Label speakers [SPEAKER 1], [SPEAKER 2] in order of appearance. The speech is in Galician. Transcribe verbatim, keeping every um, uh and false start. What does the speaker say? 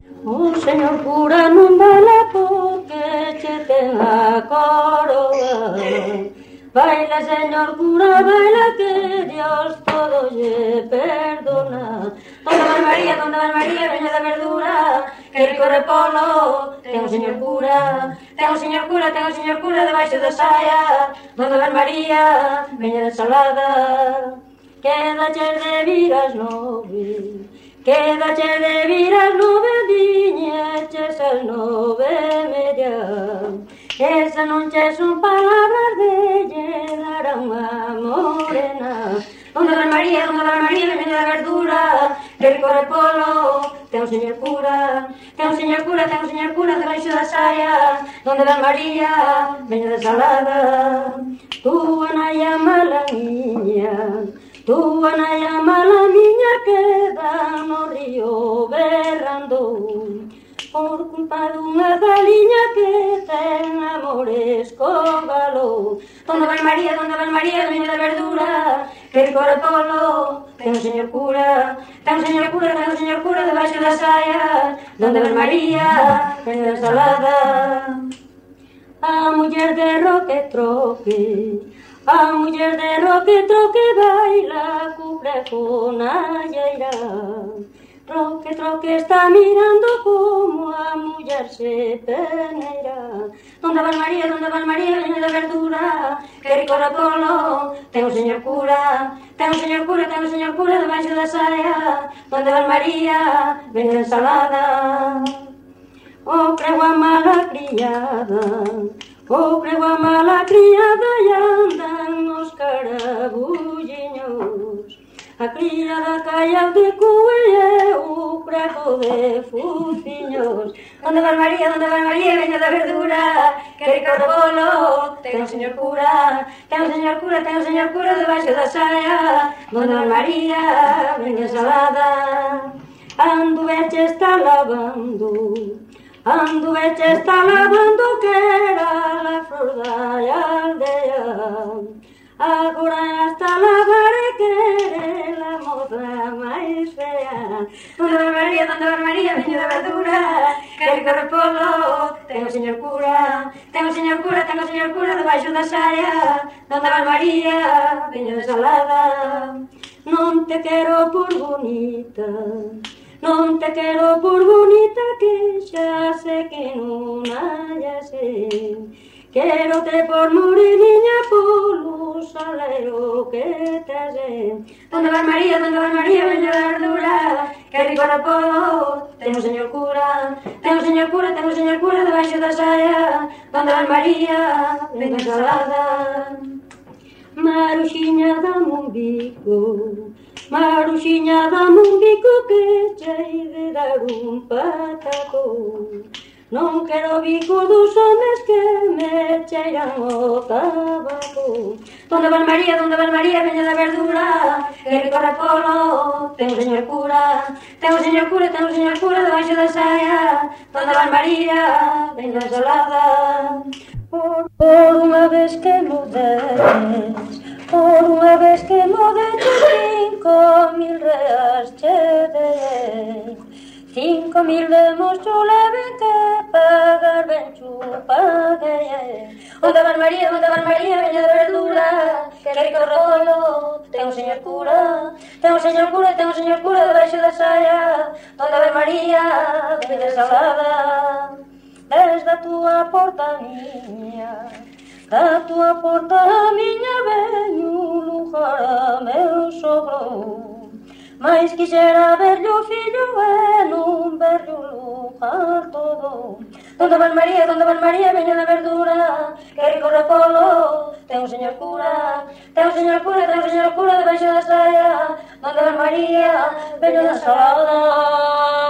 [SPEAKER 1] O señor cura non bala porque che ten a coroa. Baila, señor cura, baila que Dios todo lle perdona. Donde vai María, donde vai María, veña da verdura, que rico repolo ten o señor cura. Ten o señor cura, ten o señor cura debaixo da saia. Donde vai María, veña da salada. Queda che de viras nove, queda che de viras nove, diñeches as nove media. Esa non che son palabras de lle dar a unha morena. Donde vai María, donde vai María, veña da verdura, que rico repolo ten o señor cura. Ten o señor cura, ten o señor cura debaixo da saia. Donde vai María, veña da salada. Túa naia mala miña, túa naia mala miña, queda no río berrando por culpa dunha galiña que ten amores co galo. Donde vai María, donde vai María, veña da verdura, que rico repolo ten o señor cura. Ten o señor cura, ten o señor cura debaixo da saia. Donde vai María, veña da salada. A muller de roque troque, a muller de roque troque, baila cubre con alleira. Troque, troque está mirando como a muller se peneira. Donde vai María, donde vai María, veña da verdura, que rico repolo ten o señor cura. Ten o señor cura, ten o señor cura debaixo da saia. Donde vai María, veña da ensalada. O prego a mala criada, o prego a mala criada, e andan os carabulliños. A criada calla de cue e o prego de fuciños. Donde vai María, donde vai María, veña da verdura, que rico repolo ten o señor cura. Ten o señor cura, ten o señor cura debaixo da saia. Donde vai María, veña salada. Anduveche está lavando, anduveche está lavando, que era la flor da aldea. Agora está lavar e quere la moza máis fea. Donde vai María, donde vai María, veña da verdura, que rico repolo ten o señor cura. Ten o señor cura, ten o señor cura debaixo da saia. Donde vai María, veña da salada. Non te quero por bonita, non te quero por bonita, que xa sei que non hallase. Quero-te por moreniña, polo salero que tes. Donde vai María, donde vai María, veña da verdura, que rico repolo ten o señor cura. Ten o señor cura, ten o señor cura debaixo da saia. Donde vai María, veña salada. Maruxiña dame un bico, Maruxiña dame un bico, que chei de dar un pataco. Non quero bico dos homes que me cheiran o tabaco. Donde vai María, donde vai María, veña da verdura, que rico repolo ten o señor cura. Ten o señor cura, ten o señor cura debaixo da saia. Donde vai María, veña da salada. Por, por unha vez que mo des, por unha vez que mo deches, cinco mil reas che dei. Cinco mil de mocho leven que pagar ben chupaguei. Onde vai María, onde vai María, veña da verdura, que rico repolo ten o señor cura. Ten o señor cura, ten o señor cura debaixo da saia. Onde vai María, veña da salada. Desde a túa porta miña, da túa porta miña, veño lugar a meu sogro. Mais quixera verlle o fillo e non verlle o lugar todo. Donde vai María, donde vai María, veña da verdura, que rico repolo ten o señor cura. Ten o señor cura, ten o señor cura debaixo da saia. Donde vai María, veña da salada.